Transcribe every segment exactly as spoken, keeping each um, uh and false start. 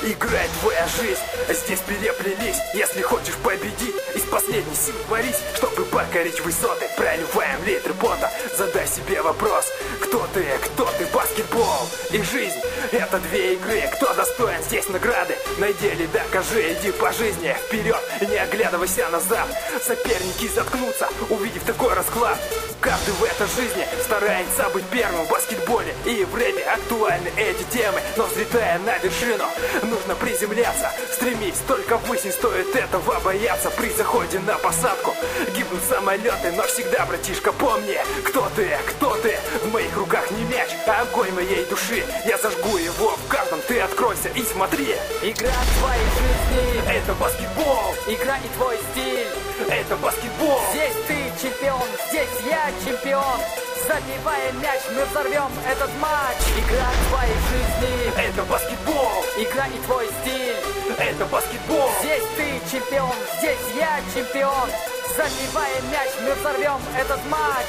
играет твоя жизнь. Здесь переплелись, если хочешь победить, из последней сил борись, чтобы покорить высоты. Проливаем литры пота, задай себе вопрос: кто ты, кто ты? Баскетбол и жизнь — это две игры. Кто достоин здесь награды? Найди или докажи, иди по жизни вперед, не оглядывайся назад. Соперники заткнутся, увидев такой расклад. Каждый в этой жизни старается быть первым. В баскетболе и в рэпе актуальны эти темы. Но взлетая на вершину, нужно приземляться. Стремись только ввысь, не стоит этого бояться. При заходе на посадку гибнут самолеты. Но всегда, братишка, помни, кто ты, кто ты. В моих руках не мяч, а огонь моей души. Я зажгу его в каждом, ты откройся и смотри. Игра твоей жизни — это баскетбол. Игра и твой стиль — это баскетбол. Здесь ты чемпион, здесь я чемпион. Забивая мяч, мы взорвем этот матч. Игра твоей жизни — это баскетбол. Игра и твой стиль — это баскетбол. Здесь ты чемпион, здесь я чемпион. Забивая мяч, мы взорвем этот матч.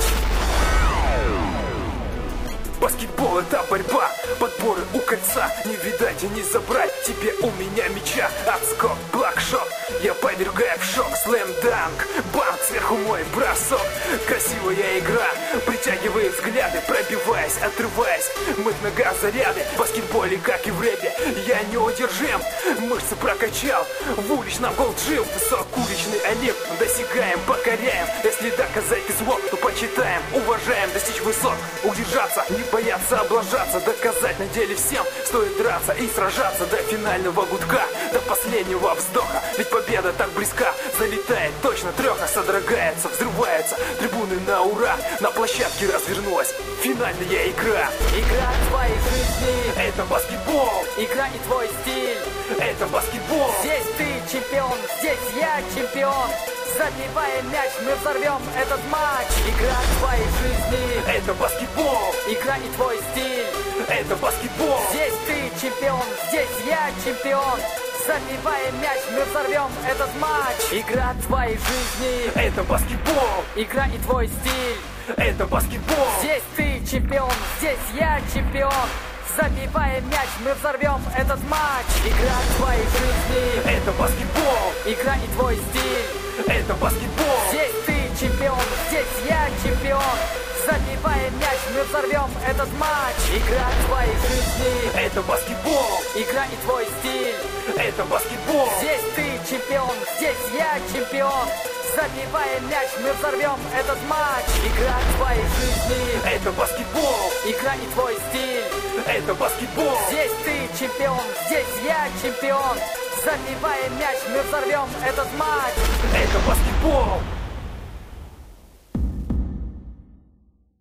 Баскетбол — это борьба, подборы у кольца. Не видать и не забрать тебе у меня мяча. Отскок, блокшот, я повергаю в шок. Слэм-данк, банк, сверху мой бросок. Красивая игра, притягивая взгляды. Пробиваясь, отрываясь, мы в ногах заряды. В баскетболе, как и в рэпе, я неудержим. Мышцы прокачал, в уличном голд-джим. Высок уличный олимп, достигаем, покоряем. Если доказать ты смог, то почитаем, уважаем. Достичь высот, удержаться, не бояться облажаться, доказать на деле всем. Стоит драться и сражаться до финального гудка, до последнего вздоха. Ведь победа так близка, залетает точно треха. Содрогается, взрывается, трибуны на ура. На площадке развернулась финальная игра. Игра твоей жизни — это баскетбол. Игра и твой стиль — это баскетбол. Здесь ты чемпион, здесь я чемпион. Забивая мяч, мы взорвем этот матч. Игра твоей жизни — это баскетбол. Игра и твой стиль — это баскетбол. Здесь ты чемпион, здесь я чемпион. Забивая мяч, мы взорвем этот матч. Игра твоей жизни — это баскетбол. Игра и твой стиль — это баскетбол. Здесь ты чемпион, здесь я чемпион. Забивая мяч, мы взорвем этот матч. Игра твоей жизни — это баскетбол. Игра и твой стиль — это баскетбол. Здесь ты чемпион, здесь я чемпион. Забивая мяч, мы взорвем этот матч. Игра твоей жизни — это баскетбол. Игра и твой стиль — это баскетбол. Здесь ты чемпион, здесь я чемпион. Забивая мяч, мы взорвем этот матч. Игра твоей жизни — это баскетбол. Игра и твой стиль — это баскетбол. Здесь ты чемпион, здесь я чемпион. Забивая мяч, мы взорвем этот матч. Это баскетбол.